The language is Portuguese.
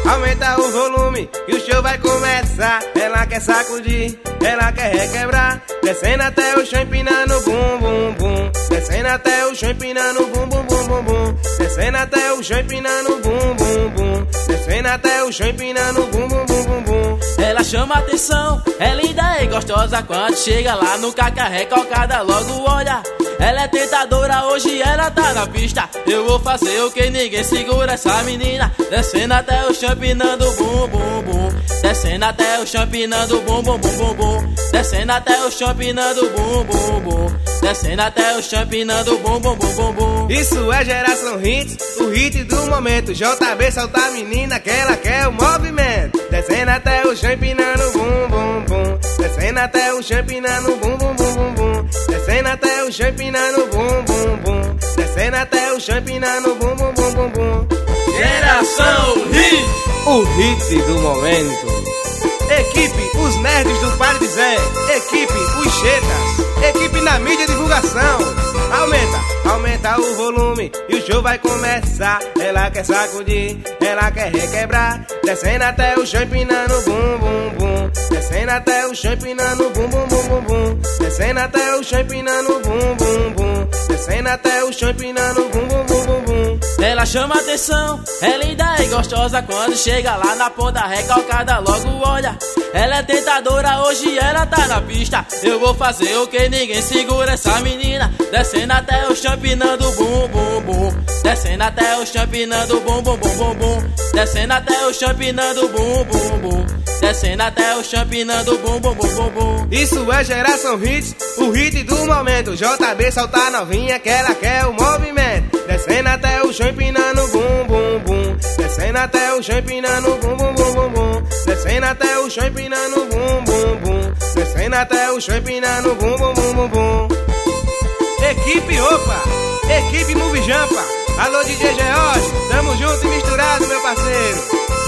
aumenta o volume que o show vai começar. Ela quer sacudir, ela quer requebrar, descendo até o chão, empinando bum bum bum, descendo até o chão, empinando bum bum bum bum bum, descendo até o chão, empinando bum bum bum, descendo até o chão, empinando bum bum bum bum bum. Ela chama atenção, é linda e gostosa. Quando chega lá no caca recalcada, logo olha. Ela é tentadora, hoje ela tá na pista. Eu vou fazer o que ninguém segura essa menina. Descendo até o chão, empinando bum bum bum, descendo até o chão, empinando bum bum bum bum bum, descendo até o chão, empinando bum bum bum, descendo até o chão, empinando bum bum bum bum bum. Isso é geração hits, o hit do momento. JB solta a menina que ela quer o movimento. Descendo até o chão, empinando bum bum bum, descendo até o chão, empinando bum bum bum bum bum, descendo até o chão, empinando bum bum bum, descendo até o chão, empinando bum bum bum bum bum. Geração Hit, o hit do momento. Equipe Os Nerds do Padre Zé, equipe Os Chetas, equipe na mídia divulgação. Aumenta o volume e o show vai começar. Ela quer sacudir, ela quer requebrar, descendo até o chão, empinando bum bum bum, descendo até o chão, empinando bum bum bum bum bum, descendo até o chão, empinando bum bum bum, descendo até o chão, empinando bum bum bum bum bum. Ela chama atenção, é linda e gostosa. Quando chega lá na ponta recalcada, logo olha. Ela é tentadora, hoje ela tá na pista. Eu vou fazer o que ninguém segura essa menina. Descendo até o chão, empinando bum bum bum, descendo até o chão, empinando bum bum bum bum bum, descendo até o chão, empinando bum bum bum, descendo até o chão, empinando bum bum bum bum bum. Isso é geração hits, o hit do momento. JB solta a novinha que ela quer o movimento. Descendo até o chão, empinando bum bum bum, descendo até o chão, empinando bum bum bum bum bum, descendo até o chão, empinando bum bum bum, descendo até o chão, empinando bum bum bum bum bum. Equipe Opa, equipe Movie Jampa, alô DJ George, tamo junto e misturado, meu parceiro.